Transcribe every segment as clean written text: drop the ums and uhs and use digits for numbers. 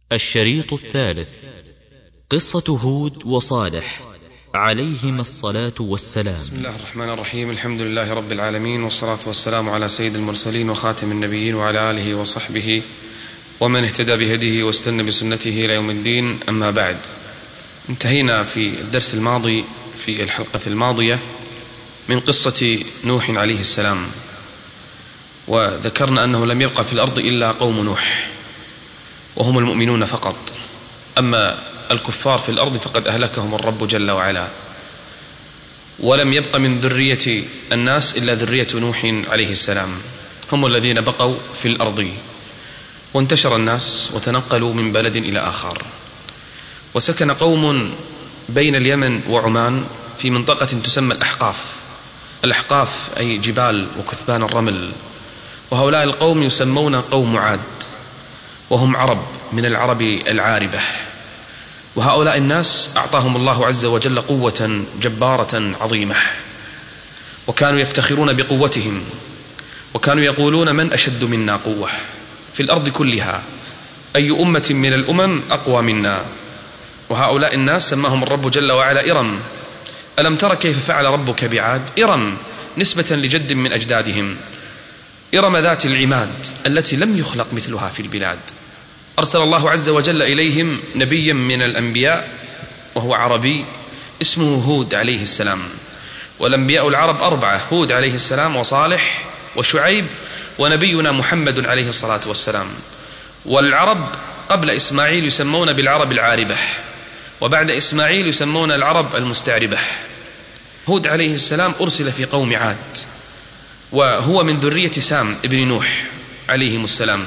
الشريط الثالث: قصة هود وصالح عليهما الصلاة والسلام. بسم الله الرحمن الرحيم. الحمد لله رب العالمين، والصلاة والسلام على سيد المرسلين وخاتم النبيين وعلى آله وصحبه ومن اهتدى بهديه واستنى بسنته إلى يوم الدين. أما بعد، انتهينا في الدرس الماضي في الحلقة الماضية من قصة نوح عليه السلام، وذكرنا أنه لم يبقى في الأرض إلا قوم نوح وهم المؤمنون فقط، أما الكفار في الأرض فقد أهلكهم الرب جل وعلا، ولم يبق من ذرية الناس إلا ذرية نوح عليه السلام، هم الذين بقوا في الأرض. وانتشر الناس وتنقلوا من بلد إلى آخر، وسكن قوم بين اليمن وعمان في منطقة تسمى الأحقاف أي جبال وكثبان الرمل. وهؤلاء القوم يسمون قوم عاد، وهم عرب من العرب العاربة. وهؤلاء الناس أعطاهم الله عز وجل قوة جبارة عظيمة، وكانوا يفتخرون بقوتهم، وكانوا يقولون: من أشد منا قوة في الأرض كلها، أي أمة من الأمم أقوى منا. وهؤلاء الناس سماهم الرب جل وعلا إرم. ألم تر كيف فعل ربك بعاد؟ إرم نسبة لجد من أجدادهم، إرم ذات العماد التي لم يخلق مثلها في البلاد. أرسل الله عز وجل إليهم نبيا من الأنبياء وهو عربي اسمه هود عليه السلام. والأنبياء العرب 4: هود عليه السلام، وصالح، وشعيب، ونبينا محمد عليه الصلاة والسلام. والعرب قبل إسماعيل يسمون بالعرب العاربة، وبعد إسماعيل يسمون العرب المستعربة. هود عليه السلام أرسل في قوم عاد، وهو من ذرية سام ابن نوح عليهم السلام.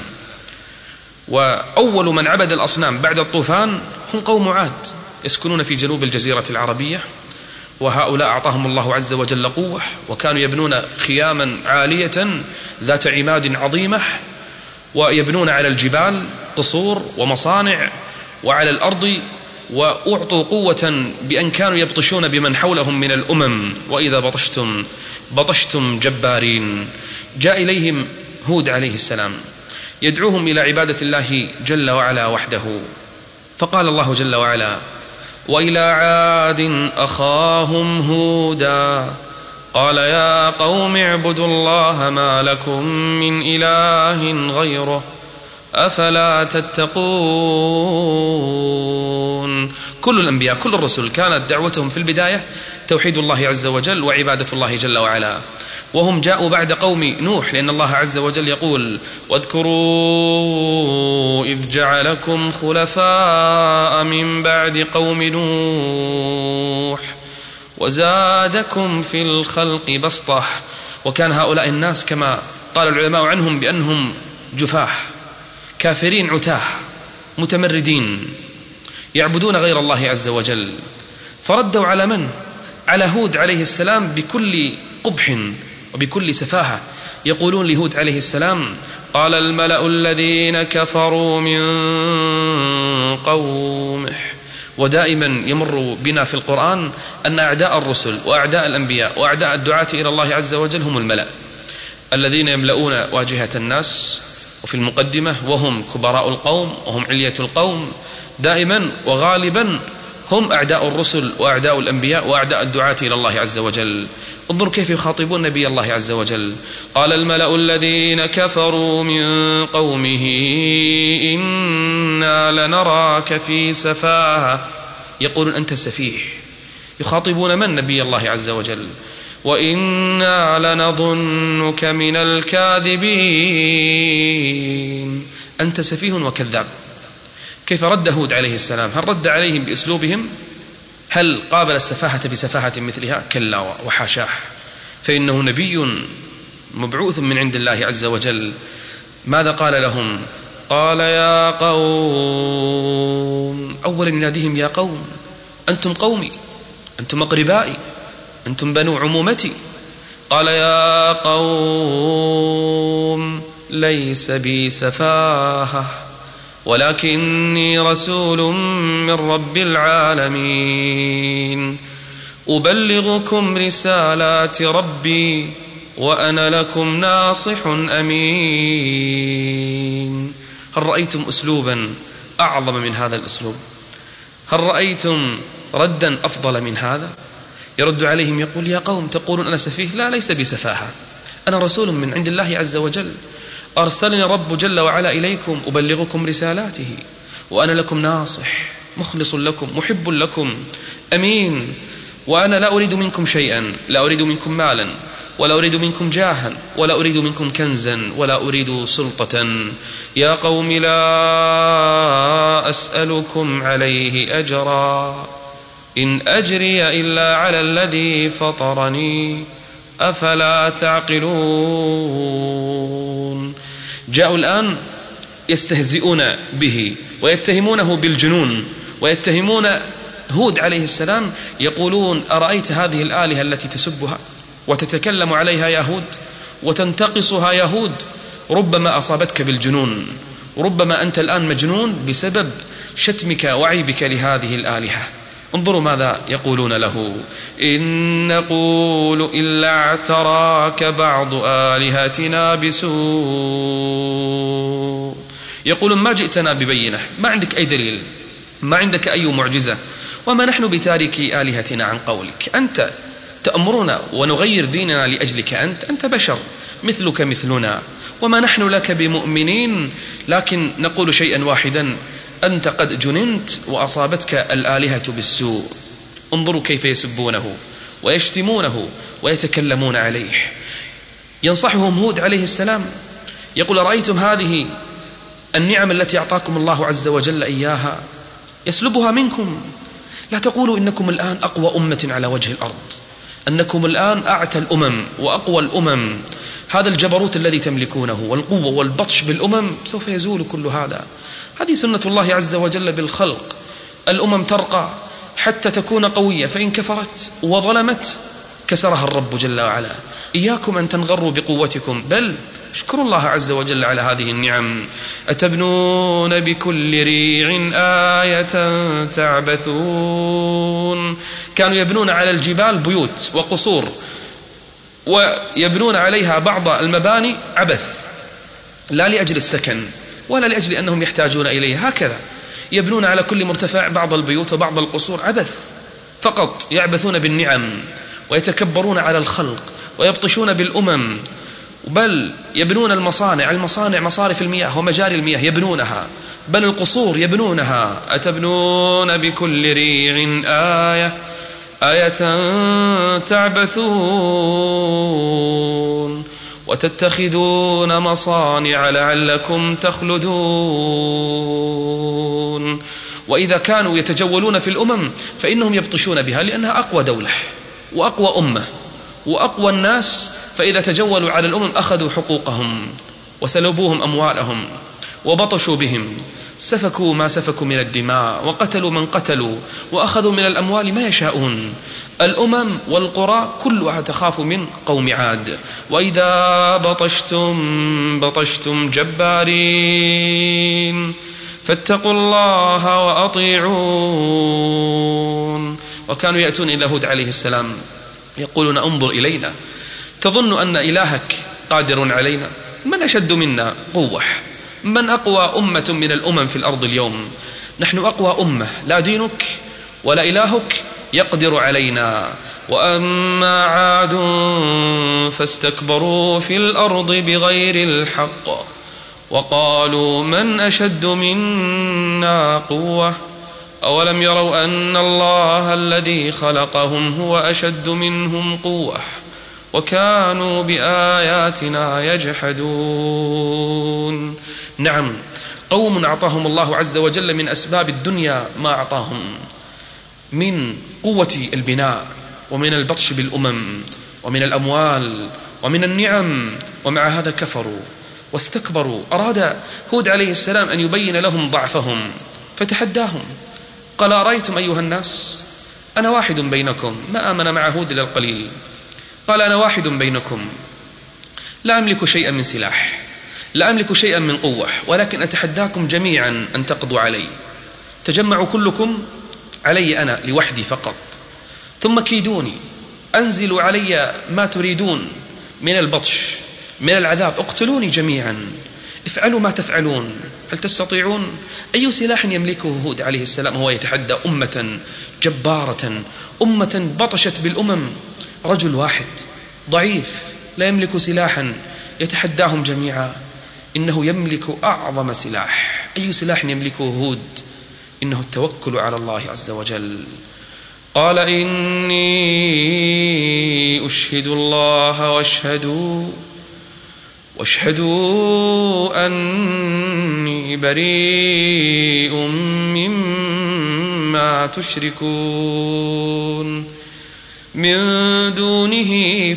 وأول من عبد الأصنام بعد الطوفان هم قوم عاد، يسكنون في جنوب الجزيرة العربية. وهؤلاء أعطاهم الله عز وجل قوة، وكانوا يبنون خياما عالية ذات عماد عظيمة، ويبنون على الجبال قصور ومصانع، وعلى الأرض. وأعطوا قوة بأن كانوا يبطشون بمن حولهم من الأمم، وإذا بطشتم جبارين. جاء إليهم هود عليه السلام يدعوهم إلى عبادة الله جل وعلا وحده، فقال الله جل وعلا: وإلى عاد أخاهم هودا قال يا قوم اعبدوا الله ما لكم من إله غيره أفلا تتقون. كل الأنبياء كل الرسل كانت دعوتهم في البداية توحيد الله عز وجل وعبادة الله جل وعلا، وهم جاءوا بعد قوم نوح، لأن الله عز وجل يقول: واذكروا إذ جعلكم خلفاء من بعد قوم نوح وزادكم في الخلق بسطة. وكان هؤلاء الناس كما قال العلماء عنهم بأنهم جفاح، كافرين، عتاه، متمردين، يعبدون غير الله عز وجل. فردوا على من؟ على هود عليه السلام بكل قبح وبكل سفاهة. يقولون لهود عليه السلام: قال الملأ الذين كفروا من قومه. ودائما يمر بنا في القرآن أن أعداء الرسل وأعداء الأنبياء وأعداء الدعاة إلى الله عز وجل هم الملأ الذين يملؤون واجهة الناس، وفي المقدمة وهم كبراء القوم وهم علية القوم. دائما وغالبا هم أعداء الرسل وأعداء الأنبياء وأعداء الدعاة إلى الله عز وجل. انظروا كيف يخاطبون نبي الله عز وجل: قال الملأ الذين كفروا من قومه إنا لنراك في سفاهة. يقولون أنت سفيه. يخاطبون من؟ نبي الله عز وجل. وإنا لنظنك من الكاذبين، أنت سفيه وكذاب. كيف رد هود عليه السلام؟ هل رد عليهم بأسلوبهم؟ هل قابل السفاهة بسفاهة مثلها؟ كلا وحاشاه، فإنه نبي مبعوث من عند الله عز وجل. ماذا قال لهم؟ قال يا قوم، أولا يناديهم: يا قوم، أنتم قومي، أنتم أقربائي، أنتم بنو عمومتي. قال يا قوم ليس بي سفاهة ولكني رسول من رب العالمين أبلغكم رسالات ربي وأنا لكم ناصح أمين. هل رأيتم أسلوبا أعظم من هذا الأسلوب؟ هل رأيتم ردا أفضل من هذا؟ يرد عليهم يقول: يا قوم تقولون أنا سفيه؟ لا، ليس بسفاهة، أنا رسول من عند الله عز وجل، أرسلني رب جل وعلا إليكم أبلغكم رسالاته، وأنا لكم ناصح مخلص لكم محب لكم أمين، وأنا لا أريد منكم شيئا، لا أريد منكم مالا، ولا أريد منكم جاها، ولا أريد منكم كنزا، ولا أريد سلطة. يا قوم لا أسألكم عليه أجرا، إن أجري إلا على الذي فطرني، أفلا تعقلون. جاءوا الآن يستهزئون به ويتهمونه بالجنون، ويتهمون هود عليه السلام، يقولون: أرأيت هذه الآلهة التي تسبها وتتكلم عليها يا هود وتنتقصها يا هود؟ ربما أصابتك بالجنون، ربما أنت الآن مجنون بسبب شتمك وعيبك لهذه الآلهة. انظروا ماذا يقولون له: إن نقول إلا اعتراك بعض آلهتنا بسوء. يقولون: ما جئتنا ببينة، ما عندك أي دليل، ما عندك أي معجزة، وما نحن بتاركي آلهتنا عن قولك، أنت تأمرنا ونغير ديننا لأجلك، أنت بشر مثلك مثلنا، وما نحن لك بمؤمنين، لكن نقول شيئا واحدا: أنت قد جننت وأصابتك الآلهة بالسوء. انظروا كيف يسبونه ويشتمونه ويتكلمون عليه. ينصحهم هود عليه السلام، يقول: رأيتم هذه النعم التي أعطاكم الله عز وجل إياها يسلبها منكم، لا تقولوا إنكم الآن أقوى أمة على وجه الأرض، أنكم الآن أعتى الأمم وأقوى الأمم، هذا الجبروت الذي تملكونه والقوة والبطش بالأمم سوف يزول كل هذا. هذه سنة الله عز وجل بالخلق، الأمم ترقى حتى تكون قوية، فإن كفرت وظلمت كسرها الرب جل وعلا. إياكم أن تنغروا بقوتكم، بل اشكروا الله عز وجل على هذه النعم. أتبنون بكل ريع آية تعبثون. كانوا يبنون على الجبال بيوت وقصور، ويبنون عليها بعض المباني عبث، لا لأجل السكن ولا لأجل أنهم يحتاجون إليه، هكذا يبنون على كل مرتفع بعض البيوت وبعض القصور عبث فقط، يعبثون بالنعم ويتكبرون على الخلق ويبطشون بالأمم، بل يبنون المصانع مصارف المياه ومجاري المياه يبنونها، بل القصور يبنونها. أتبنون بكل ريع آية تعبثون وتتخذون مصانع لعلكم تخلدون. وإذا كانوا يتجولون في الأمم فإنهم يبطشون بها، لأنها أقوى دولة وأقوى أمة وأقوى الناس، فإذا تجولوا على الأمم أخذوا حقوقهم وسلبوهم أموالهم وبطشوا بهم، سفكوا ما سفكوا من الدماء وقتلوا من قتلوا وأخذوا من الأموال ما يشاءون. الأمم والقرى كلها تخاف من قوم عاد. وإذا بطشتم جبارين فاتقوا الله وأطيعون. وكانوا يأتون إلى هود عليه السلام يقولون: انظر إلينا، تظن أن إلهك قادر علينا؟ من أشد منا قوة؟ من أقوى أمة من الأمم في الأرض اليوم؟ نحن أقوى أمة، لا دينك ولا إلهك يقدر علينا. وأما عاد فاستكبروا في الأرض بغير الحق وقالوا من أشد منا قوة أولم يروا أن الله الذي خلقهم هو أشد منهم قوة وكانوا بآياتنا يجحدون. نعم، قوم أعطاهم الله عز وجل من أسباب الدنيا ما أعطاهم من قوة البناء ومن البطش بالأمم ومن الأموال ومن النعم، ومع هذا كفروا واستكبروا. أراد هود عليه السلام أن يبين لهم ضعفهم فتحداهم، قال: أرأيتم أيها الناس، أنا واحد بينكم. ما آمن مع هود إلا القليل. قال: أنا واحد بينكم، لا أملك شيئا من سلاح، لا أملك شيئا من قوة، ولكن أتحداكم جميعا أن تقضوا علي. تجمعوا كلكم علي أنا لوحدي فقط، ثم كيدوني، أنزلوا علي ما تريدون من البطش من العذاب، اقتلوني جميعا. افعلوا ما تفعلون، هل تستطيعون؟ أي سلاح يملكه هود عليه السلام؟ هو يتحدى أمة جبارة، أمة بطشت بالأمم، رجل واحد ضعيف لا يملك سلاحا يتحداهم جميعا، إنه يملك أعظم سلاح. أي سلاح يملكه هود؟ إنه التوكل على الله عز وجل. قال إني أشهد الله واشهدوا أني بريء مما تشركون من دونه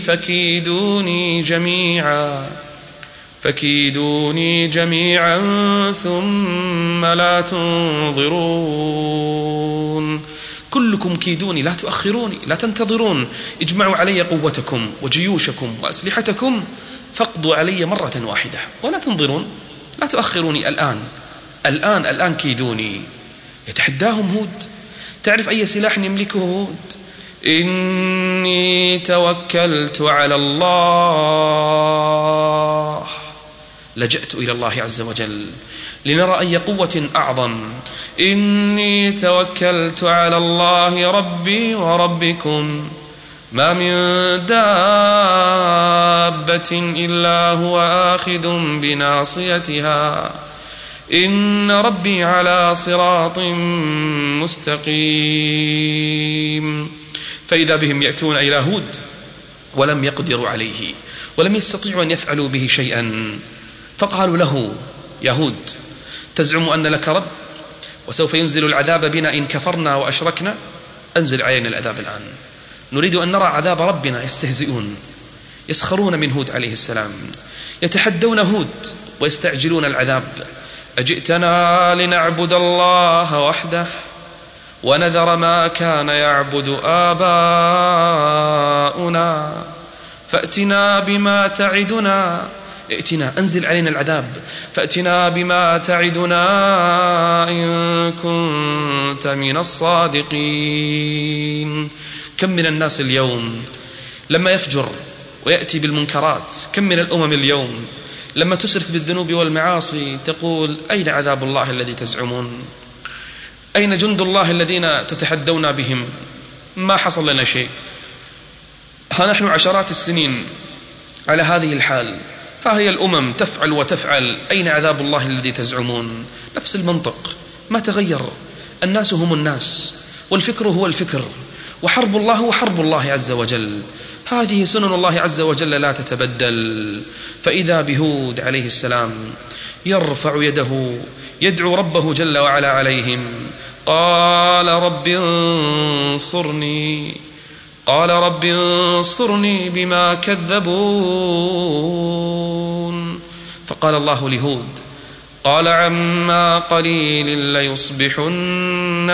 فكيدوني جميعا ثم لا تنظرون. كلكم كيدوني لا تؤخروني لا تنتظرون، اجمعوا علي قوتكم وجيوشكم وأسلحتكم فاقضوا علي مرة واحدة ولا تنظرون، لا تؤخروني، الآن كيدوني. يتحداهم هود. تعرف أي سلاح يملكه هود؟ إني توكلت على الله، لجأت إلى الله عز وجل لنرى أي قوة أعظم. إني توكلت على الله ربي وربكم ما من دابة إلا هو آخذ بناصيتها إن ربي على صراط مستقيم. فإذا بهم يأتون إلى هود ولم يقدروا عليه ولم يستطيعوا أن يفعلوا به شيئا، فقالوا له: يا هود، تزعم أن لك رب وسوف ينزل العذاب بنا إن كفرنا وأشركنا؟ أنزل علينا العذاب الآن، نريد أن نرى عذاب ربنا. يستهزئون، يسخرون من هود عليه السلام، يتحدون هود ويستعجلون العذاب. أجئتنا لنعبد الله وحده ونذر ما كان يعبد آباؤنا فأتنا بما تعدنا، أنزل علينا العذاب، فأتنا بما تعدنا إن كنت من الصادقين. كم من الناس اليوم لما يفجر ويأتي بالمنكرات، كم من الأمم اليوم لما تسرف بالذنوب والمعاصي تقول: أين عذاب الله الذي تزعمون؟ أين جند الله الذين تتحدون بهم؟ ما حصل لنا شيء، ها نحن عشرات السنين على هذه الحال، ها هي الأمم تفعل وتفعل، أين عذاب الله الذي تزعمون؟ نفس المنطق، ما تغير. الناس هم الناس، والفكر هو الفكر، وحرب الله هو حرب الله عز وجل. هذه سنن الله عز وجل لا تتبدل. فإذا بهود عليه السلام يرفع يده يدعو ربه جل وعلا عليهم، قال رب انصرني بما كذبون. فقال الله لهود: قال عما قليل ليصبحن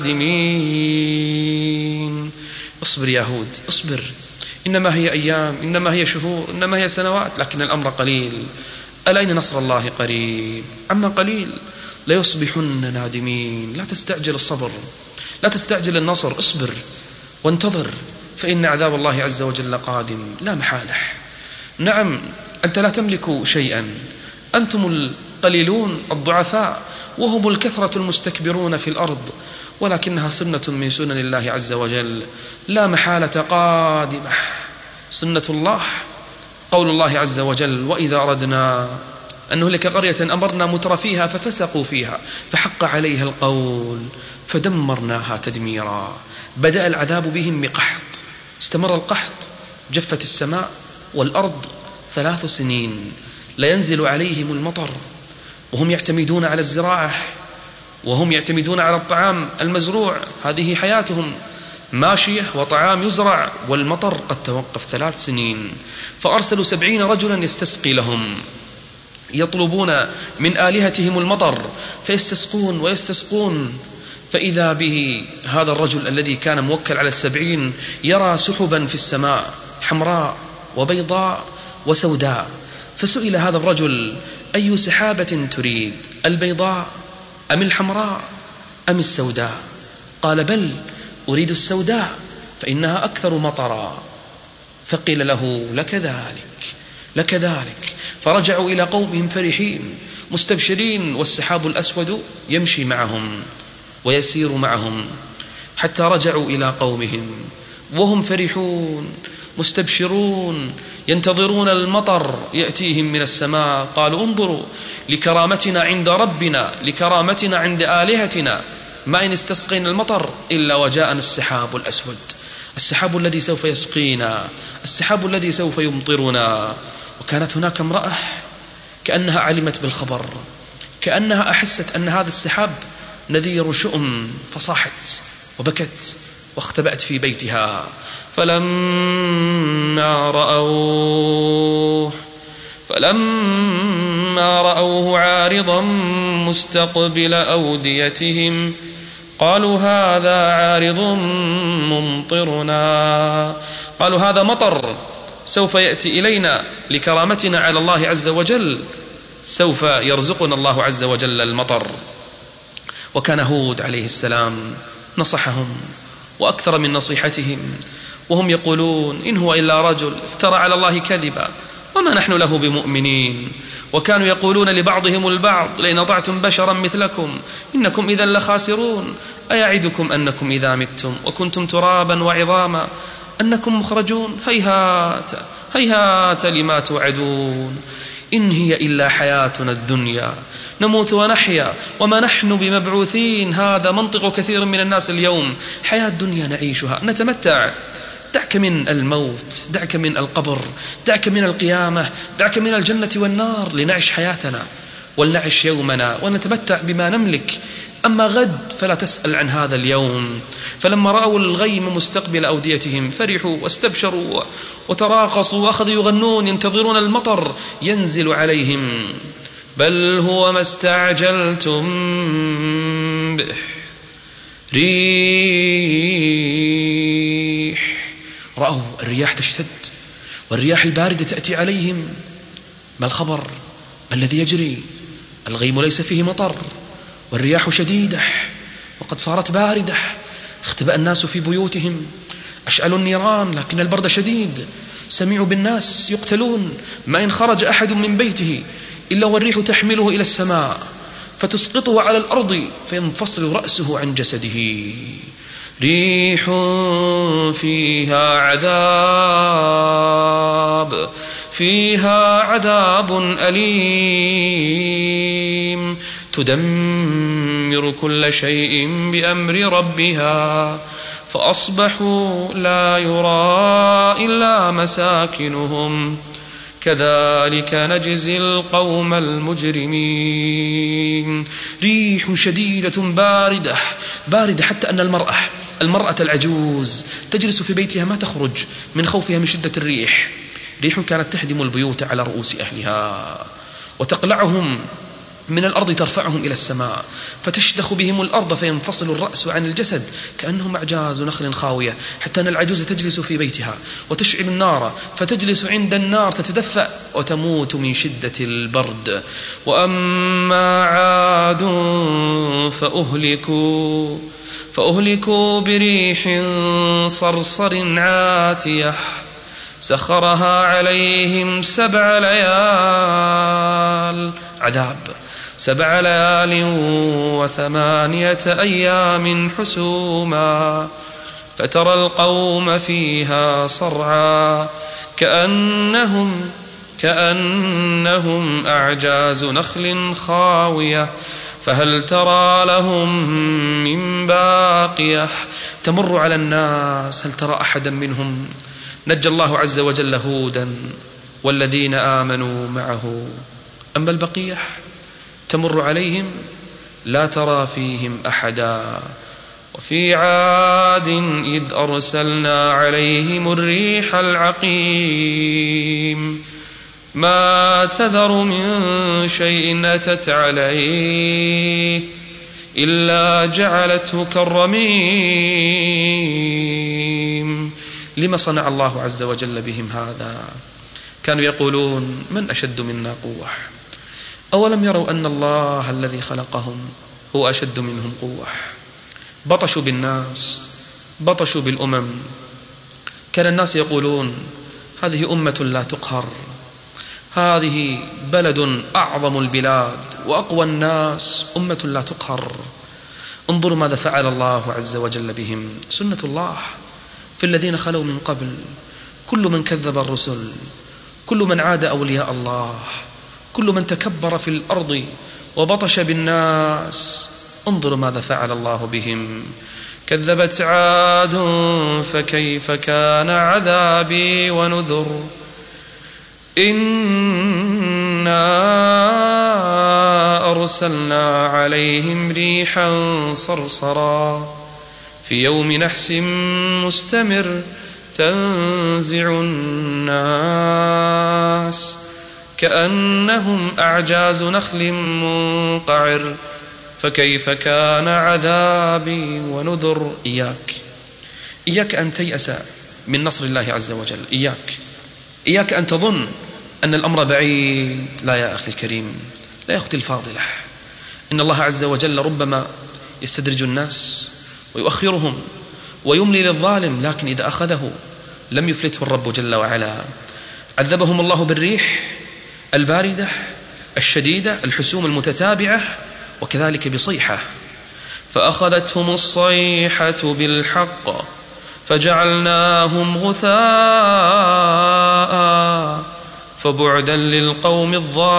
نادمين. اصبر يا هود، اصبر، إنما هي أيام، إنما هي شهور، إنما هي سنوات، لكن الأمر قليل. ألا إن نصر الله قريب؟ عما قليل ليصبحن نادمين. لا تستعجل الصبر، لا تستعجل النصر، اصبر وانتظر، فإن عذاب الله عز وجل قادم لا محالة. نعم، أنت لا تملك شيئا، أنتم القليلون الضعفاء وهم الكثرة المستكبرون في الأرض، ولكنها سنة من سنن الله عز وجل لا محالة قادمة. سنة الله، قول الله عز وجل: وإذا أردنا أن نهلك قرية أمرنا مترفيها ففسقوا فيها فحق عليها القول فدمرناها تدميرا. بدأ العذاب بهم بقحط، استمر القحط، جفت السماء والأرض 3 سنين، لا ينزل عليهم المطر، وهم يعتمدون على الزراعة، وهم يعتمدون على الطعام المزروع، هذه حياتهم، ماشية وطعام يزرع، والمطر قد توقف 3 سنين. فأرسلوا 70 رجلا يستسقي لهم، يطلبون من آلهتهم المطر، فيستسقون ويستسقون. فإذا به هذا الرجل الذي كان موكل على 70 يرى سحبا في السماء حمراء وبيضاء وسوداء، فسئل هذا الرجل: أي سحابة تريد، البيضاء أم الحمراء أم السوداء؟ قال: بل أريد السوداء فإنها أكثر مطرا. فقيل له: لك ذلك، لك ذلك. فرجعوا إلى قومهم فرحين مستبشرين، والسحاب الأسود يمشي معهم ويسير معهم حتى رجعوا إلى قومهم وهم فرحون مستبشرون ينتظرون المطر يأتيهم من السماء. قالوا انظروا لكرامتنا عند ربنا، لكرامتنا عند آلهتنا، ما إن استسقينا المطر إلا وجاءنا السحاب الأسود، السحاب الذي سوف يسقينا، السحاب الذي سوف يمطرنا. وكانت هناك امرأة كأنها علمت بالخبر، كأنها أحست أن هذا السحاب نذير شؤم، فصاحت وبكت واختبأت في بيتها. فلما رأوه عارضا مستقبل أوديتهم قالوا هذا عارض ممطرنا، قالوا هذا مطر سوف يأتي إلينا لكرامتنا على الله عز وجل، سوف يرزقنا الله عز وجل المطر. وكان هود عليه السلام نصحهم وأكثر من نصيحتهم، وهم يقولون إن هو إلا رجل افترى على الله كذبا وما نحن له بمؤمنين. وكانوا يقولون لبعضهم البعض لئن أطعتم بشرا مثلكم إنكم إذا لخاسرون، أيعدكم أنكم إذا متم وكنتم ترابا وعظاما أنكم مخرجون، هيهات هيهات لما توعدون، إن هي إلا حياتنا الدنيا نموت ونحيا وما نحن بمبعوثين. هذا منطق كثير من الناس اليوم، حياة الدنيا نعيشها نتمتع، دعك من الموت، دعك من القبر، دعك من القيامة، دعك من الجنة والنار، لنعيش حياتنا ولنعيش يومنا ونتمتع بما نملك. أما غد فلا تسأل عن هذا اليوم. فلما رأوا الغيم مستقبل أوديتهم فرحوا واستبشروا وتراقصوا وأخذوا يغنون ينتظرون المطر ينزل عليهم. بل هو ما استعجلتم به ريح. رأوا الرياح تشتد والرياح الباردة تأتي عليهم. ما الخبر؟ ما الذي يجري؟ الغيم ليس فيه مطر والرياح شديدة وقد صارت باردة. اختبأ الناس في بيوتهم، أشعلوا النيران لكن البرد شديد. سمعوا بالناس يقتلون، ما إن خرج أحد من بيته إلا والريح تحمله إلى السماء فتسقطه على الأرض فينفصل رأسه عن جسده. ريح فيها عذاب أليم تدمر كل شيء بأمر ربها فأصبحوا لا يرى إلا مساكنهم كذلك نجزي القوم المجرمين. ريح شديدة باردة حتى أن المرأة العجوز تجلس في بيتها ما تخرج من خوفها من شدة الريح. ريح كانت تهدم البيوت على رؤوس أهلها وتقلعهم من الأرض ترفعهم إلى السماء فتشدخ بهم الأرض فينفصل الرأس عن الجسد كأنهم أعجاز نخل خاوية. حتى أن العجوز تجلس في بيتها وتشعل النار فتجلس عند النار تتدفأ وتموت من شدة البرد. وأما عاد فأهلكوا بريح صرصر عاتية سخرها عليهم 7 ليال عذاب 7 ليال و8 أيام حسوما فترى القوم فيها صرعا كأنهم أعجاز نخل خاوية فهل ترى لهم من باقية. تمر على الناس هل ترى أحدا منهم؟ نجى الله عز وجل هودا والذين آمنوا معه. أما البقية تمر عليهم لا ترى فيهم أحدا. وفي عاد إذ أرسلنا عليهم الريح العقيم ما تذر من شيء أتت عليه إلا جعلته كالرميم. لما صنع الله عز وجل بهم هذا؟ كانوا يقولون من أشد منا قوة؟ أولم يروا أن الله الذي خلقهم هو أشد منهم قوة؟ بطشوا بالناس، بطشوا بالأمم. كان الناس يقولون هذه أمة لا تقهر، هذه بلد أعظم البلاد وأقوى الناس، أمة لا تقهر. انظروا ماذا فعل الله عز وجل بهم. سنة الله في الذين خلوا من قبل، كل من كذب الرسل، كل من عاد أولياء الله، كل من تكبر في الأرض وبطش بالناس. انظروا ماذا فعل الله بهم. كذبت عاد فكيف كان عذابي ونذر. إنا أرسلنا عليهم ريحا صرصرا في يوم نحس مستمر تنزع الناس كأنهم أعجاز نخل منقعر فكيف كان عذابي ونذر. إياك أن تيأس من نصر الله عز وجل. إياك أن تظن أن الأمر بعيد. لا يا أخي الكريم، لا يا أختي الفاضلة، إن الله عز وجل ربما يستدرج الناس ويؤخرهم ويملي للظالم، لكن إذا أخذه لم يفلته الرب جل وعلا. عذبهم الله بالريح الباردة الشديدة الحسوم المتتابعة، وكذلك بصيحة، فأخذتهم الصيحة بالحق فجعلناهم غثاء فبعدا للقوم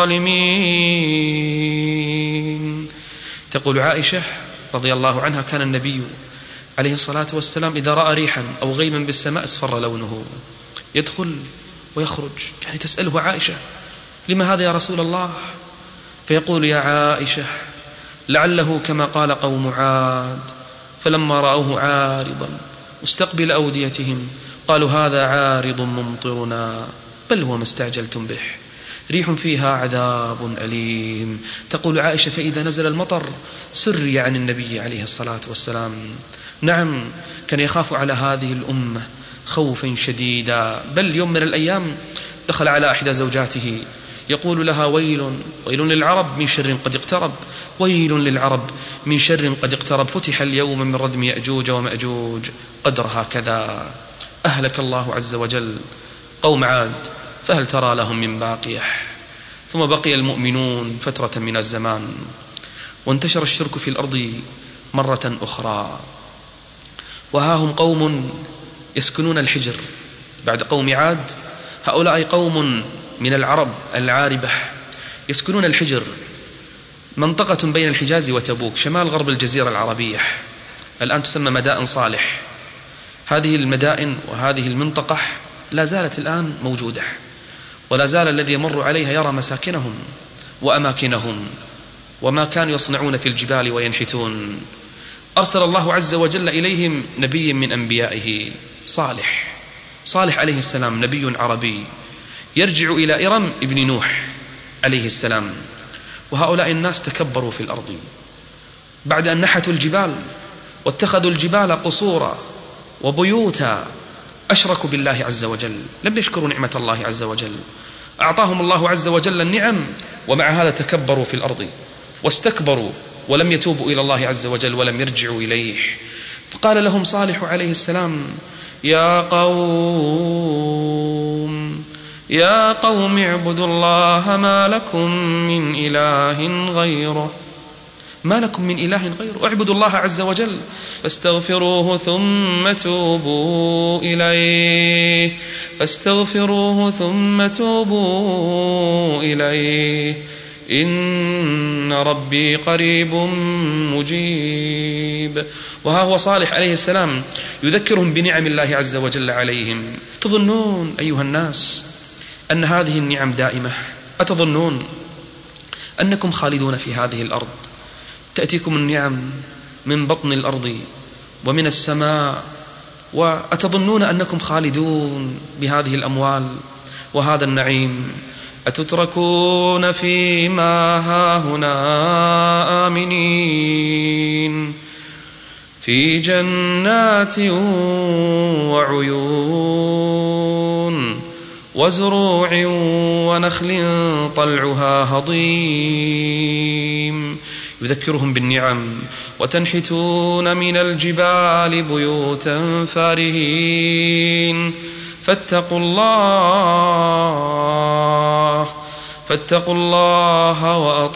الظالمين. تقول عائشة رضي الله عنها: كان النبي عليه الصلاة والسلام إذا رأى ريحا أو غيما بالسماء اصفر لونه، يدخل ويخرج. يعني تسأله عائشة: لما هذا يا رسول الله؟ فيقول: يا عائشة، لعله كما قال قوم عاد فلما رأوه عارضا مستقبل أوديتهم قالوا هذا عارض ممطرنا بل هو ما استعجلتم به ريح فيها عذاب أليم. تقول عائشة: فإذا نزل المطر سري عن النبي عليه الصلاة والسلام. نعم، كان يخاف على هذه الأمة خوفا شديدا، بل يوم من الأيام دخل على إحدى زوجاته يقول لها: ويل للعرب من شر قد اقترب، ويل للعرب من شر قد اقترب، فتح اليوم من ردم يأجوج ومأجوج قدرها كذا. أهلك الله عز وجل قوم عاد فهل ترى لهم من باقية. ثم بقي المؤمنون فترة من الزمان، وانتشر الشرك في الأرض مرة أخرى، وها هم قوم يسكنون الحجر بعد قوم عاد. هؤلاء قوم من العرب العاربة يسكنون الحجر، منطقة بين الحجاز وتبوك شمال غرب الجزيرة العربية، الآن تسمى مدائن صالح. هذه المدائن وهذه المنطقة لا زالت الآن موجودة، ولا زال الذي يمر عليها يرى مساكنهم وأماكنهم وما كانوا يصنعون في الجبال وينحتون. أرسل الله عز وجل إليهم نبي من أنبيائه، صالح عليه السلام، نبي عربي يرجع إلى إرم ابن نوح عليه السلام. وهؤلاء الناس تكبروا في الأرض بعد أن نحتوا الجبال واتخذوا الجبال قصورا وبيوتا، أشركوا بالله عز وجل، لم يشكروا نعمة الله عز وجل. أعطاهم الله عز وجل النعم، ومع هذا تكبروا في الأرض واستكبروا ولم يتوبوا إلى الله عز وجل ولم يرجعوا إليه. فقال لهم صالح عليه السلام: يا قوم اعبدوا الله ما لكم من إله غيره، اعبدوا الله عز وجل فاستغفروه ثم توبوا إليه إن ربي قريب مجيب. وها هو صالح عليه السلام يذكرهم بنعم الله عز وجل عليهم. تظنون أيها الناس أن هذه النعم دائمة؟ أتظنون أنكم خالدون في هذه الأرض؟ تأتيكم النعم من بطن الأرض ومن السماء، وأتظنون أنكم خالدون بهذه الأموال وهذا النعيم؟ أتتركون فيما هاهنا آمنين في جنات وعيون وزروع ونخل طلعها هضيم. يذكرهم بالنعم. وتنحتون من الجبال بيوتا فارهين فاتقوا الله فاتقوا الله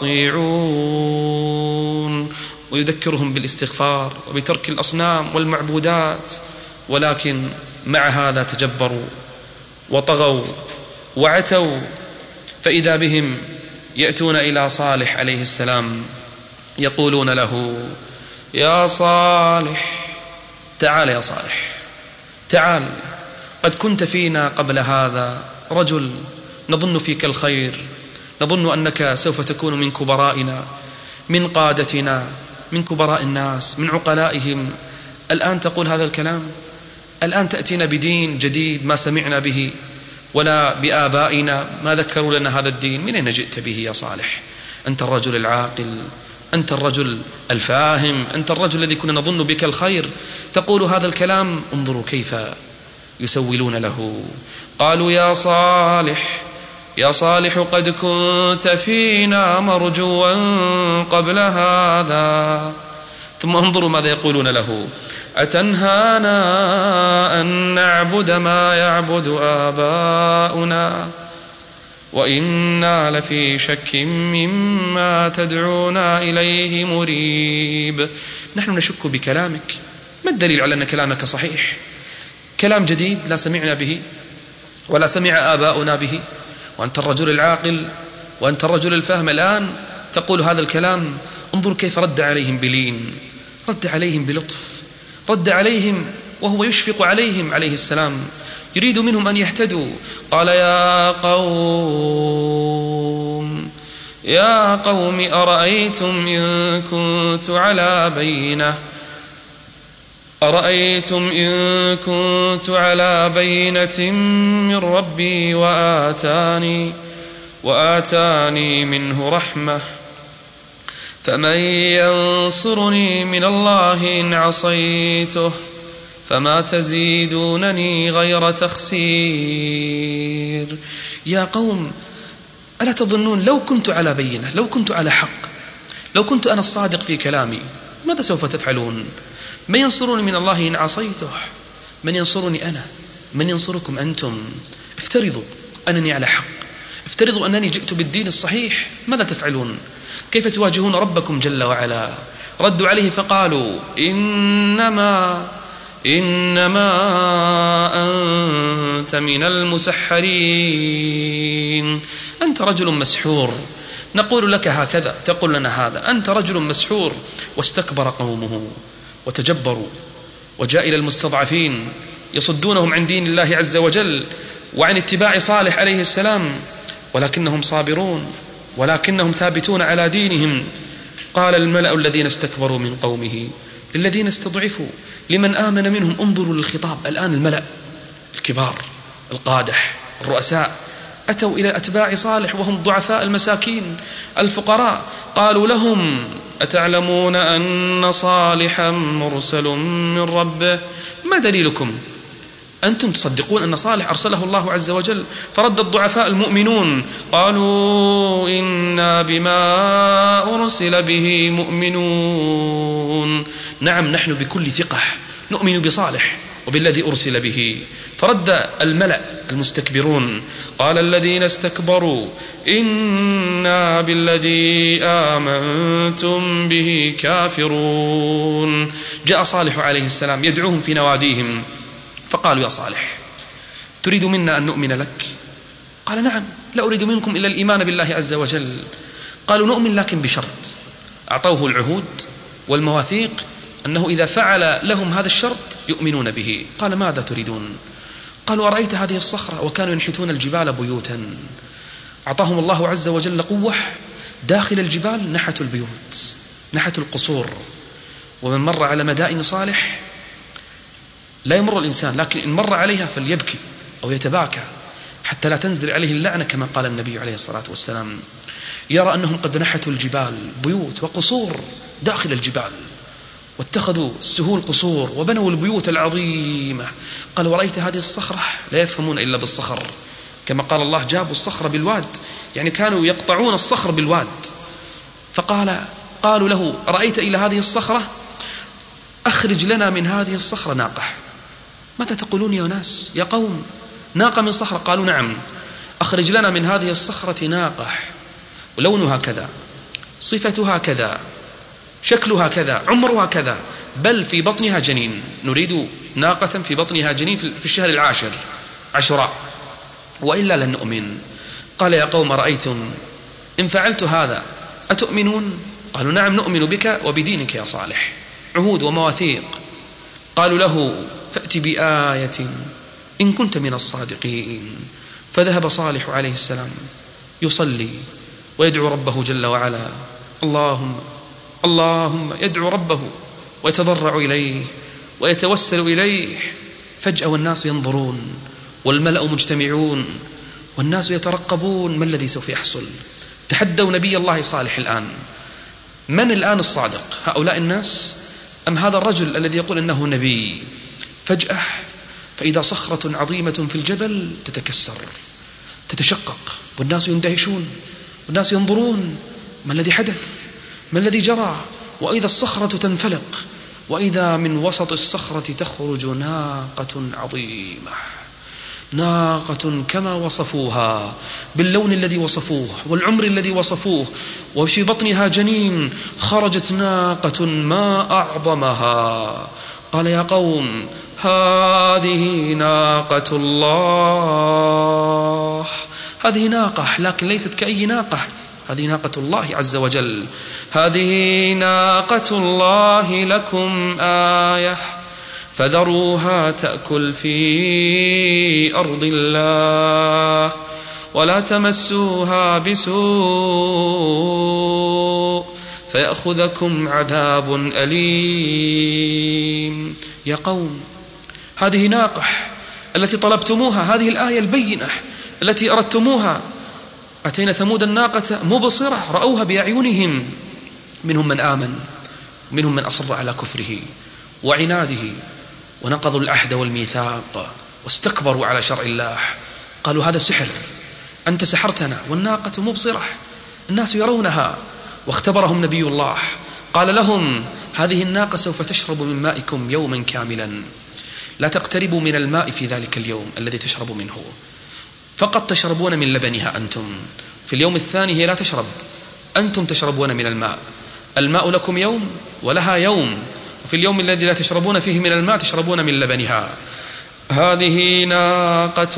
وأطيعون. ويذكرهم بالاستغفار وبترك الأصنام والمعبودات، ولكن مع هذا تجبروا وطغوا وعتوا. فإذا بهم يأتون إلى صالح عليه السلام يقولون له: يا صالح، تعال يا صالح، تعال، قد كنت فينا قبل هذا رجل نظن فيك الخير، نظن أنك سوف تكون من كبرائنا، من قادتنا، من كبراء الناس، من عقلائهم. الآن تقول هذا الكلام؟ الآن تأتينا بدين جديد ما سمعنا به، ولا بآبائنا ما ذكروا لنا هذا الدين. من أين جئت به يا صالح؟ أنت الرجل العاقل، أنت الرجل الفاهم، أنت الرجل الذي كنا نظن بك الخير، تقول هذا الكلام؟ انظروا كيف يسولون له. قالوا: يا صالح، يا صالح، قد كنت فينا مرجوا قبل هذا. ثم انظروا ماذا يقولون له: أتنهانا أن نعبد ما يعبد آباؤنا وإنا لفي شك مما تدعونا إليه مريب. نحن نشك بكلامك، ما الدليل على أن كلامك صحيح؟ كلام جديد لا سمعنا به ولا سمع آباؤنا به، وأنت الرجل العاقل وأنت الرجل الفاهم، الآن تقول هذا الكلام. انظر كيف رد عليهم بلين، رد عليهم بلطف، رد عليهم وهو يشفق عليهم عليه السلام، يريد منهم أن يهتدوا. قال: يا قوم أرأيتم إن كنت على بينة من ربي وآتاني منه رحمة، فمن ينصرني من الله إن عصيته، فما تزيدونني غير تخسير. يا قوم، ألا تظنون لو كنت على بينة، لو كنت على حق، لو كنت أنا الصادق في كلامي، ماذا سوف تفعلون؟ من ينصرني من الله إن عصيته؟ من ينصرني أنا؟ من ينصركم أنتم؟ افترضوا أنني على حق، افترضوا أنني جئت بالدين الصحيح، ماذا تفعلون؟ كيف تواجهون ربكم جل وعلا؟ ردوا عليه فقالوا: إنما أنت من المسحرين، أنت رجل مسحور، نقول لك هكذا تقول لنا هذا، أنت رجل مسحور. واستكبر قومه وتجبروا، وجاء إلى المستضعفين يصدونهم عن دين الله عز وجل وعن اتباع صالح عليه السلام، ولكنهم صابرون، ولكنهم ثابتون على دينهم. قال الملأ الذين استكبروا من قومه للذين استضعفوا لمن آمن منهم. انظروا للخطاب الآن، الملأ الكبار، القادح، الرؤساء، أتوا إلى أتباع صالح وهم ضعفاء المساكين الفقراء، قالوا لهم: أتعلمون أن صالحا مرسل من ربه؟ ما دليلكم؟ أنتم تصدقون أن صالح أرسله الله عز وجل؟ فرد الضعفاء المؤمنون قالوا: إنا بما أرسل به مؤمنون. نعم، نحن بكل ثقة نؤمن بصالح وبالذي أرسل به. فرد الملأ المستكبرون قال الذين استكبروا: إنا بالذي آمنتم به كافرون. جاء صالح عليه السلام يدعوهم في نواديهم، فقالوا: يا صالح، تريد منا أن نؤمن لك؟ قال: نعم، لا أريد منكم إلا الإيمان بالله عز وجل. قالوا: نؤمن لكن بشرط. أعطوه العهود والمواثيق أنه إذا فعل لهم هذا الشرط يؤمنون به. قال: ماذا تريدون؟ قالوا: أرأيت هذه الصخرة؟ وكانوا ينحتون الجبال بيوتا. أعطاهم الله عز وجل قوة، داخل الجبال نحتوا البيوت، نحتوا القصور. ومن مر على مدائن صالح لا يمر الإنسان، لكن إن مر عليها فليبكي أو يتباكى حتى لا تنزل عليه اللعنة، كما قال النبي عليه الصلاة والسلام. يرى أنهم قد نحتوا الجبال بيوت وقصور داخل الجبال، واتخذوا السهول قصور وبنوا البيوت العظيمة. قال: ورأيت هذه الصخرة؟ لا يفهمون إلا بالصخر، كما قال الله: جابوا الصخر بالواد، يعني كانوا يقطعون الصخر بالواد. قالوا له: رأيت إلى هذه الصخرة؟ أخرج لنا من هذه الصخرة ناقة. ماذا تقولون يا ناس يا قوم؟ ناقة من صخرة؟ قالوا: نعم. أخرج لنا من هذه الصخرة ناقة ولونها كذا، صفتها كذا، شكلها كذا، عمرها كذا، بل في بطنها جنين، نريد ناقة في بطنها جنين في الشهر العاشر عاشوراء، وإلا لن نؤمن. قال يا قوم أرأيتم إن فعلت هذا أتؤمنون؟ قالوا نعم نؤمن بك وبدينك يا صالح، عهود ومواثيق. قالوا له فأت بآية إن كنت من الصادقين. فذهب صالح عليه السلام يصلي ويدعو ربه جل وعلا، اللهم يدعو ربه ويتضرع إليه ويتوسل إليه. فجأة والناس ينظرون والملأ مجتمعون والناس يترقبون ما الذي سوف يحصل. تحدوا نبي الله صالح الآن، من الآن الصادق، هؤلاء الناس أم هذا الرجل الذي يقول إنه نبي؟ فجأة فإذا صخرة عظيمة في الجبل تتكسر تتشقق والناس يندهشون والناس ينظرون ما الذي حدث، ما الذي جرى؟ وإذا الصخرة تنفلق وإذا من وسط الصخرة تخرج ناقة عظيمة، ناقة كما وصفوها باللون الذي وصفوه والعمر الذي وصفوه، وفي بطنها جنين. خرجت ناقة ما أعظمها. قال يا قوم هذه ناقة الله، هذه ناقة لكن ليست كأي ناقة، هذه ناقة الله عز وجل. هذه ناقة الله لكم آية فذروها تأكل في أرض الله ولا تمسوها بسوء فيأخذكم عذاب أليم. يا قوم هذه ناقة التي طلبتموها، هذه الآية البينة التي أردتموها. أتينا ثمود الناقة مبصرة رأوها بأعينهم، منهم من آمن ومنهم من أصر على كفره وعناده ونقضوا العهد والميثاق واستكبروا على شرع الله. قالوا هذا سحر، أنت سحرتنا، والناقة مبصرة الناس يرونها. واختبرهم نبي الله قال لهم هذه الناقة سوف تشرب من مائكم يوما كاملا، لا تقتربوا من الماء في ذلك اليوم الذي تشرب منه، فقط تشربون من لبنها أنتم. في اليوم الثاني هي لا تشرب، أنتم تشربون من الماء. الماء لكم يوم ولها يوم، وفي اليوم الذي لا تشربون فيه من الماء تشربون من لبنها. هذه ناقة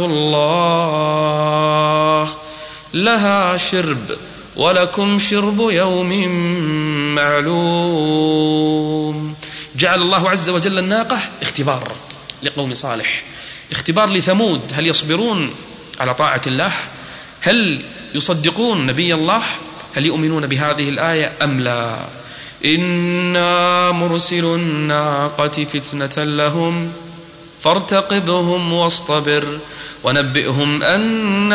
الله لها شرب ولكم شرب يوم معلوم. جعل الله عز وجل الناقة اختبار لقوم صالح، اختبار لثمود، هل يصبرون على طاعة الله؟ هل يصدقون نبي الله؟ هل يؤمنون بهذه الآية أم لا؟ إنا مرسل الناقة فتنة لهم فارتقبهم واصطبر ونبئهم أن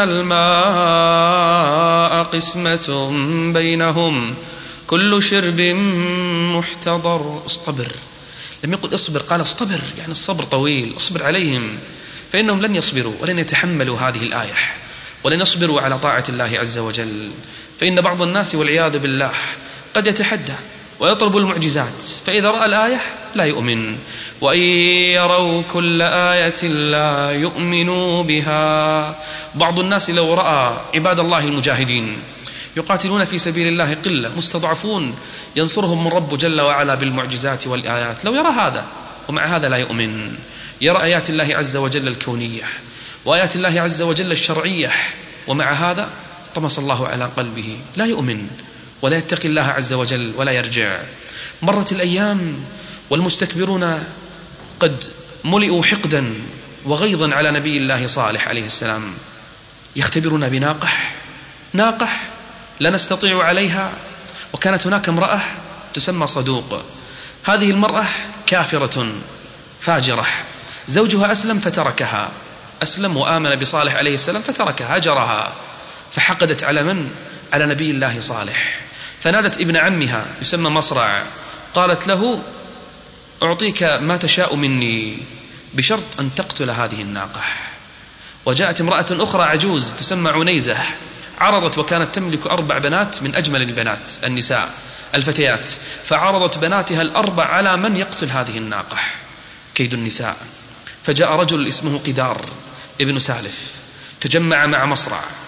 الماء قسمة بينهم كل شرب محتضر. اصطبر، لم يقل اصبر، قال اصطبر، يعني الصبر طويل، اصبر عليهم فإنهم لن يصبروا ولن يتحملوا هذه الآية ولن يصبروا على طاعة الله عز وجل. فإن بعض الناس والعياذ بالله قد يتحدى ويطلب المعجزات، فإذا رأى الآية لا يؤمن، وإن يروا كل آية لا يؤمنوا بها. بعض الناس لو رأى عباد الله المجاهدين يقاتلون في سبيل الله قلة مستضعفون ينصرهم من رب جل وعلا بالمعجزات والآيات، لو يرى هذا ومع هذا لا يؤمن، يرى آيات الله عز وجل الكونية وآيات الله عز وجل الشرعية، ومع هذا طمس الله على قلبه، لا يؤمن ولا يتقي الله عز وجل ولا يرجع. مرت الأيام والمستكبرون قد ملئوا حقدا وغيظا على نبي الله صالح عليه السلام، يختبرون ناقة لا نستطيع عليها. وكانت هناك امرأة تسمى صدوق، هذه المرأة كافرة فاجرة، زوجها أسلم فتركها، أسلم وآمن بصالح عليه السلام فتركها هجرها، فحقدت على من؟ على نبي الله صالح. فنادت ابن عمها يسمى مصرع، قالت له أعطيك ما تشاء مني بشرط أن تقتل هذه الناقة. وجاءت امرأة أخرى عجوز تسمى عنيزة، عرضت وكانت تملك 4 بنات من أجمل البنات النساء الفتيات، فعرضت بناتها ال4 على من يقتل هذه الناقة. كيد النساء. فجاء رجل اسمه قدار ابن سالف، تجمع مع مصرع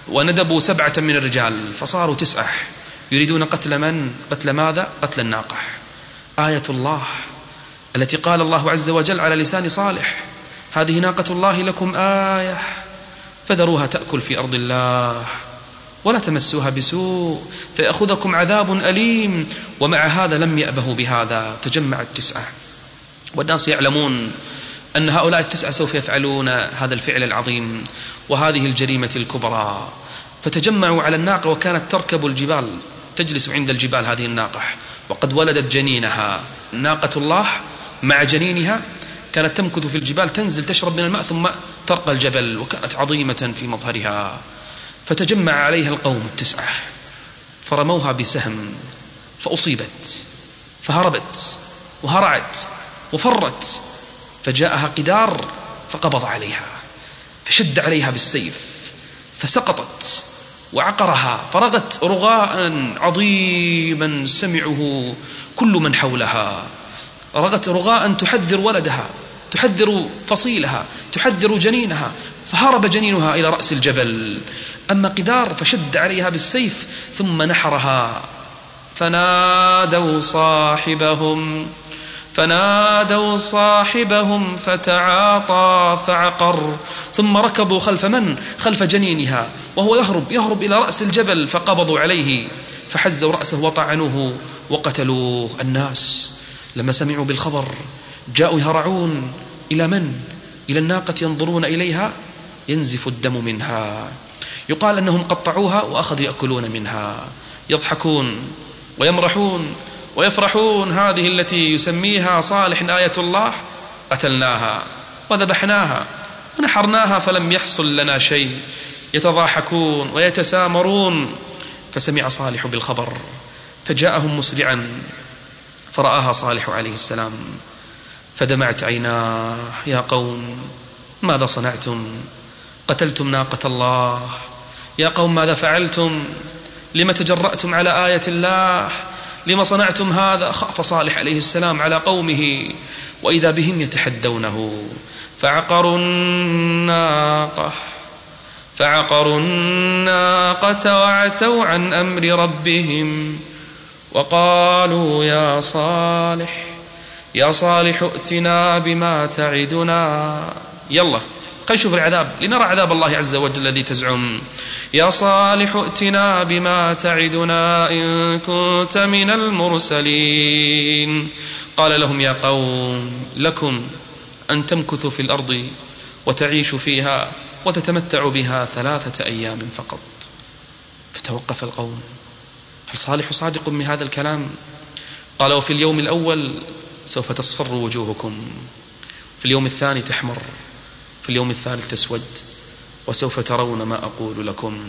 وندبوا 7 من الرجال فصاروا 9 يريدون قتل من؟ قتل ماذا؟ قتل الناقة. آية الله التي قال الله عز وجل على لسان صالح: هذه ناقة الله لكم آية فذروها تأكل في أرض الله ولا تمسوها بسوء فيأخذكم عذاب أليم. ومع هذا لم يأبهوا بهذا، تجمع 9 والناس يعلمون أن هؤلاء 9 سوف يفعلون هذا الفعل العظيم وهذه الجريمة الكبرى، فتجمعوا على الناقة وكانت تركب الجبال، تجلس عند الجبال هذه الناقة وقد ولدت جنينها. ناقة الله مع جنينها كانت تمكث في الجبال، تنزل تشرب من الماء ثم ترقى الجبل، وكانت عظيمة في مظهرها. فتجمع عليها القوم 9 فرموها بسهم فأصيبت فهربت وهرعت وفرت، فجاءها قدار فقبض عليها فشد عليها بالسيف فسقطت وعقرها فرغت رغاء عظيما سمعه كل من حولها. رغت رغاء تحذر ولدها، تحذر فصيلها، تحذر جنينها، فهرب جنينها إلى رأس الجبل. أما قدار فشد عليها بالسيف ثم نحرها. فنادوا صاحبهم فتعاطى فعقر، ثم ركضوا خلف من؟ خلف جنينها وهو يهرب إلى رأس الجبل، فقبضوا عليه فحزوا رأسه وطعنوه وقتلوه. الناس لما سمعوا بالخبر جاءوا يهرعون إلى من؟ إلى الناقة، ينظرون إليها ينزف الدم منها. يقال أنهم قطعوها وأخذوا يأكلون منها، يضحكون ويمرحون ويفرحون. هذه التي يسميها صالح آية الله قتلناها وذبحناها ونحرناها فلم يحصل لنا شيء. يتضاحكون ويتسامرون. فسمع صالح بالخبر فجاءهم مسرعا فرآها صالح عليه السلام فدمعت عيناه: يا قوم ماذا صنعتم؟ قتلتم ناقة الله. يا قوم ماذا فعلتم؟ لما تجرأتم على آية الله؟ لما صنعتم هذا؟ خاف صالح عليه السلام على قومه وإذا بهم يتحدونه. فعقروا الناقة وعتوا عن أمر ربهم وقالوا: يا صالح ائتنا بما تعدنا. يلا خلينا نشوف العذاب لنرى عذاب الله عز وجل الذي تزعم. يا صالح ائتنا بما تعدنا إن كنت من المرسلين. قال لهم: يا قوم لكم أن تمكثوا في الأرض وتعيشوا فيها وتتمتعوا بها 3 أيام فقط. فتوقف القوم: هل صالح صادق من هذا الكلام؟ قال: وفي اليوم الأول سوف تصفر وجوهكم، في اليوم الثاني تحمر، في اليوم الثالث تسود، وسوف ترون ما أقول لكم.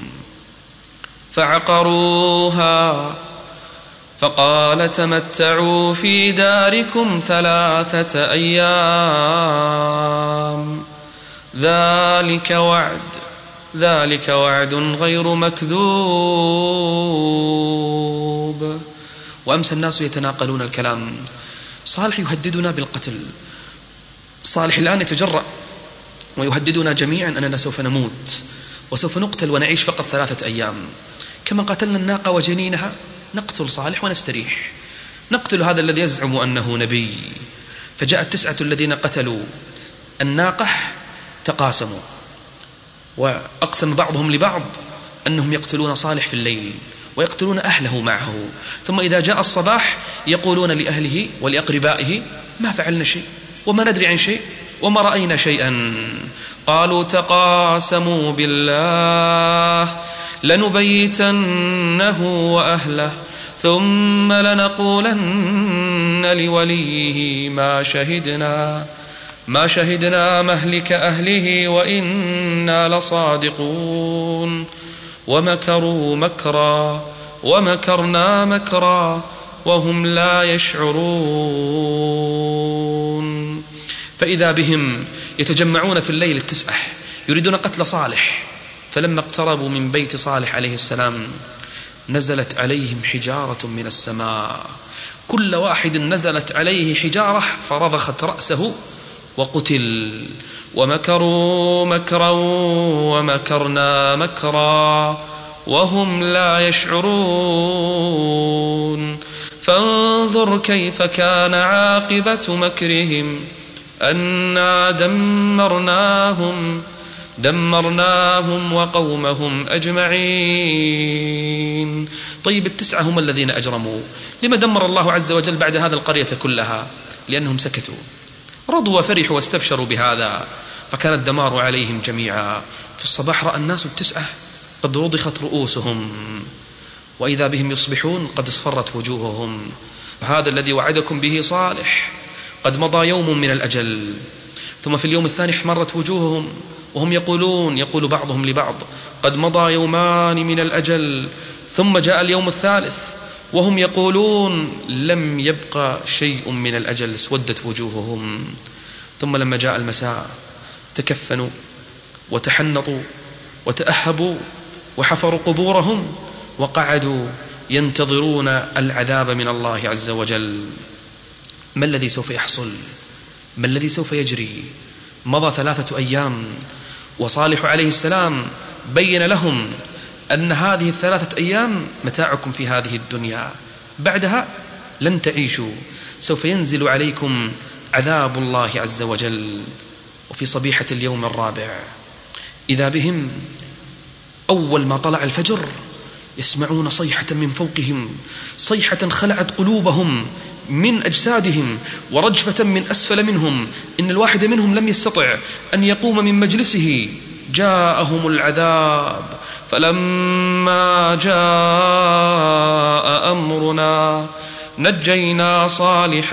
فعقروها فقال: تمتعوا في داركم 3 أيام ذلك وعد غير مكذوب. وأمس الناس يتناقلون الكلام. صالح يهددنا بالقتل، صالح الآن يتجرأ ويهددنا جميعا أننا سوف نموت وسوف نقتل ونعيش فقط 3 أيام. كما قتلنا الناقة وجنينها نقتل صالح ونستريح، نقتل هذا الذي يزعم أنه نبي. فجاء 9 الذين قتلوا الناقة تقاسموا وأقسم بعضهم لبعض أنهم يقتلون صالح في الليل ويقتلون أهله معه، ثم إذا جاء الصباح يقولون لأهله ولأقربائه: ما فعلنا شيء وما ندري عن شيء وما رأينا شيئا. قالوا: تقاسموا بالله لنبيتنه وأهله ثم لنقولن لوليه ما شهدنا مهلك أهله وإنا لصادقون. ومكروا مكرا ومكرنا مكرا وهم لا يشعرون. فإذا بهم يتجمعون في الليل 9 يريدون قتل صالح. فلما اقتربوا من بيت صالح عليه السلام نزلت عليهم حجارة من السماء، كل واحد نزلت عليه حجارة فرضخت رأسه وقتل ومكروا مكرا ومكرنا مكرا وهم لا يشعرون فانظر كيف كان عاقبة مكرهم أنا دمرناهم وقومهم أجمعين. طيب التسعة هم الذين أجرموا، لما دمر الله عز وجل بعد هذا القرية كلها؟ لأنهم سكتوا، رضوا وفرحوا واستبشروا بهذا، فكان الدمار عليهم جميعا. في الصباح رأى الناس التسعة قد رضخت رؤوسهم، وإذا بهم يصبحون قد اصفرت وجوههم. هذا الذي وعدكم به صالح، قد مضى يوم من الأجل. ثم في اليوم الثاني احمرت وجوههم وهم يقول بعضهم لبعض قد مضى يومان من الأجل. ثم جاء اليوم الثالث وهم يقولون لم يبقى شيء من الأجل، اسودت وجوههم. ثم لما جاء المساء تكفنوا وتحنطوا وتأهبوا وحفروا قبورهم وقعدوا ينتظرون العذاب من الله عز وجل. ما الذي سوف يحصل؟ ما الذي سوف يجري؟ مضى 3 أيام وصالح عليه السلام بين لهم أن هذه 3 أيام متاعكم في هذه الدنيا، بعدها لن تعيشوا، سوف ينزل عليكم عذاب الله عز وجل. وفي صبيحة اليوم الرابع إذا بهم أول ما طلع الفجر يسمعون صيحة من فوقهم، صيحة خلعت قلوبهم من أجسادهم، ورجفة من أسفل منهم، إن الواحد منهم لم يستطع أن يقوم من مجلسه. جاءهم العذاب، فلما جاء أمرنا نجينا صالحا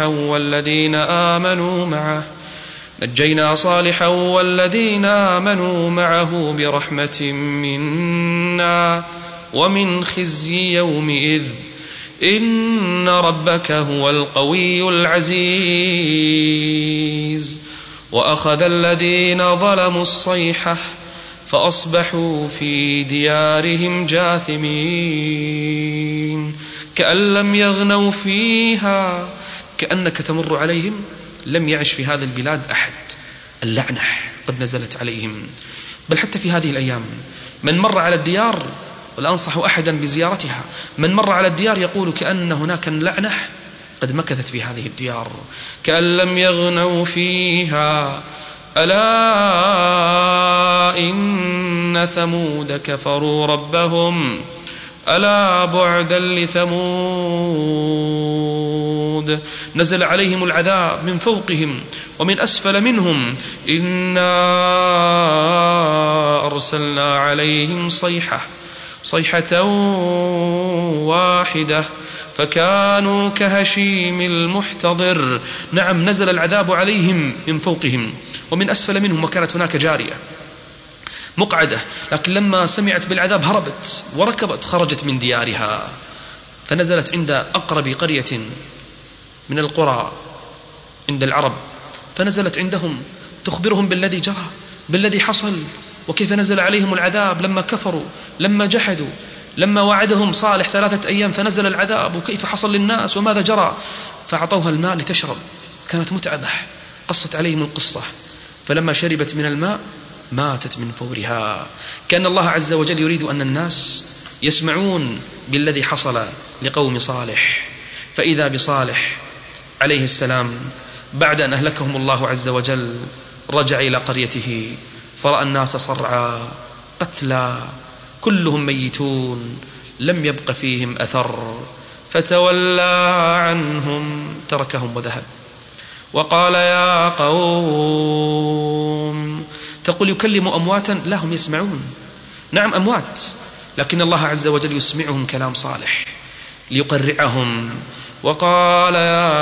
والذين آمنوا معه برحمة منا ومن خزي يومئذ إن ربك هو القوي العزيز. وأخذ الذين ظلموا الصيحة فأصبحوا في ديارهم جاثمين كأن لم يغنوا فيها، كأنك تمر عليهم لم يعش في هذه البلاد أحد. اللعنة قد نزلت عليهم. بل حتى في هذه الأيام من مر على الديار، ولا أنصح أحدا بزيارتها، من مر على الديار يقول كأن هناك لعنة قد مكثت في هذه الديار، كأن لم يغنوا فيها. ألا إن ثمود كفروا ربهم ألا بعدا لثمود. نزل عليهم العذاب من فوقهم ومن أسفل منهم. إنا أرسلنا عليهم صيحة واحدة فكانوا كهشيم المحتضر. نعم، نزل العذاب عليهم من فوقهم ومن أسفل منهم، وكانت هناك جارية مقعدة، لكن لما سمعت بالعذاب هربت وركبت، خرجت من ديارها فنزلت عند أقرب قرية من القرى عند العرب، فنزلت عندهم تخبرهم بالذي جرى، بالذي حصل، وكيف نزل عليهم العذاب لما كفروا، لما جحدوا، لما وعدهم صالح 3 أيام فنزل العذاب، وكيف حصل للناس وماذا جرى. فأعطوها الماء لتشرب، كانت متعبة، قصت عليهم القصة، فلما شربت من الماء ماتت من فورها. كان الله عز وجل يريد أن الناس يسمعون بالذي حصل لقوم صالح. فإذا بصالح عليه السلام بعد أن أهلكهم الله عز وجل رجع إلى قريته فرأى الناس صرعى قتلى كلهم ميتون لم يبق فيهم أثر، فتولى عنهم، تركهم وذهب. وقال يا قوم، تقول يكلم أمواتا، لا هم يسمعون، نعم أموات، لكن الله عز وجل يسمعهم كلام صالح ليقرعهم. وقال يا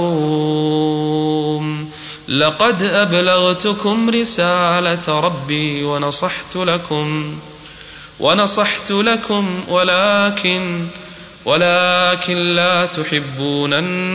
قوم لقد أبلغتكم رسالة ربي ونصحت لكم ولكن لا تحبون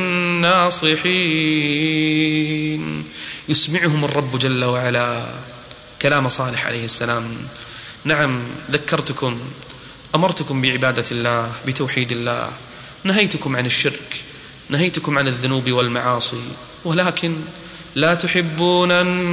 الناصحين. يسمعهم الرب جل وعلا كلام صالح عليه السلام. نعم، ذكرتكم، أمرتكم بعبادة الله، بتوحيد الله، نهيتكم عن الشرك، نهيتكم عن الذنوب والمعاصي، ولكن لا تحبون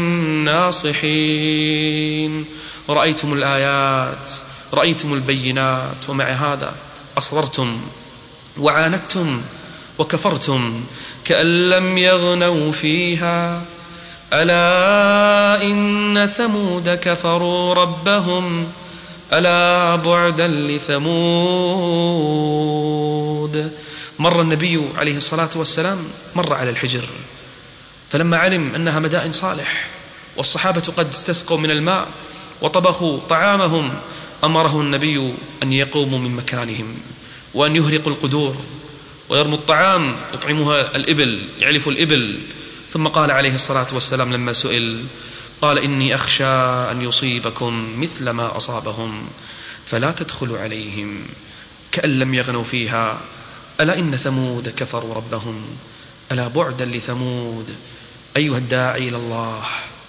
الناصحين. رأيتم الآيات، رأيتم البينات، ومع هذا أصررتم وعاندتم وكفرتم كأن لم يغنوا فيها. ألا إن ثمود كفروا ربهم ألا بعدا لثمود. مر النبي عليه الصلاة والسلام مر على الحجر، فلما علم أنها مدائن صالح والصحابة قد استسقوا من الماء وطبخوا طعامهم، أمره النبي أن يقوموا من مكانهم وأن يهرقوا القدور ويرموا الطعام يطعمها الإبل، يعلفوا الإبل. ثم قال عليه الصلاة والسلام لما سئل، قال إني أخشى أن يصيبكم مثل ما أصابهم فلا تدخلوا عليهم كأن لم يغنوا فيها. ألا إن ثمود كفروا ربهم ألا بعدا لثمود. أيها الداعي إلى الله،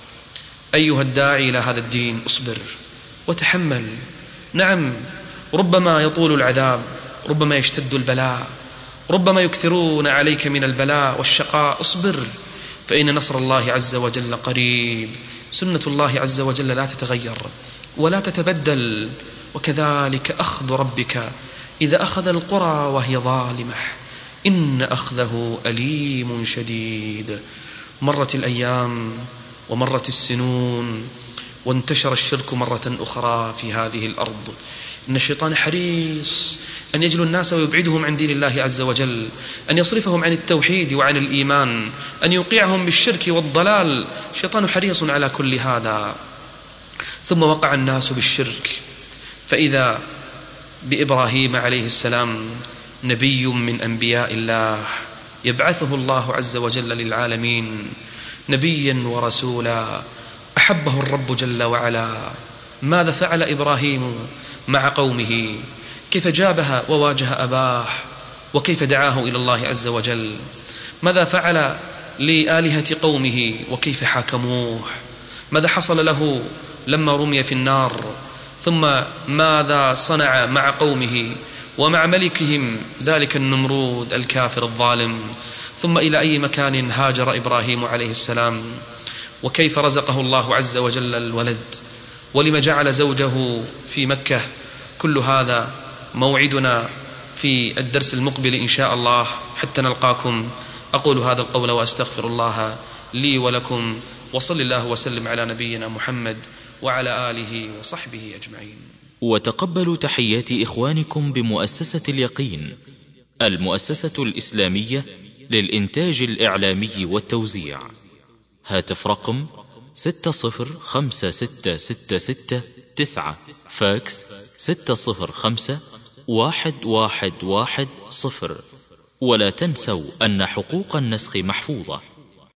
أيها الداعي إلى هذا الدين، اصبر وتحمل. نعم، ربما يطول العذاب، ربما يشتد البلاء، ربما يكثرون عليك من البلاء والشقاء. اصبر، فإن نصر الله عز وجل قريب. سنة الله عز وجل لا تتغير ولا تتبدل. وكذلك أخذ ربك إذا أخذ القرى وهي ظالمة إن أخذه أليم شديد. مرت الأيام ومرت السنون وانتشر الشرك مرة أخرى في هذه الأرض. إن الشيطان حريص أن يجلو الناس ويبعدهم عن دين الله عز وجل، أن يصرفهم عن التوحيد وعن الإيمان، أن يوقعهم بالشرك والضلال. الشيطان حريص على كل هذا. ثم وقع الناس بالشرك، فإذا بإبراهيم عليه السلام نبي من أنبياء الله يبعثه الله عز وجل للعالمين نبيا ورسولا، أحبه الرب جل وعلا. ماذا فعل إبراهيم مع قومه؟ كيف جابها وواجه أباه، وكيف دعاه إلى الله عز وجل؟ ماذا فعل لآلهة قومه وكيف حاكموه؟ ماذا حصل له لما رمي في النار؟ ثم ماذا صنع مع قومه ومع ملكهم ذلك النمرود الكافر الظالم؟ ثم إلى أي مكان هاجر إبراهيم عليه السلام؟ وكيف رزقه الله عز وجل الولد؟ ولما جعل زوجه في مكة؟ كل هذا موعدنا في الدرس المقبل إن شاء الله، حتى نلقاكم. أقول هذا القول وأستغفر الله لي ولكم، وصل الله وسلم على نبينا محمد وعلى آله وصحبه أجمعين. وتقبلوا تحيات إخوانكم بمؤسسة اليقين، المؤسسة الإسلامية للإنتاج الإعلامي والتوزيع. هاتف رقم 605666 فاكس 605-1110. ولا تنسوا أن حقوق النسخ محفوظة.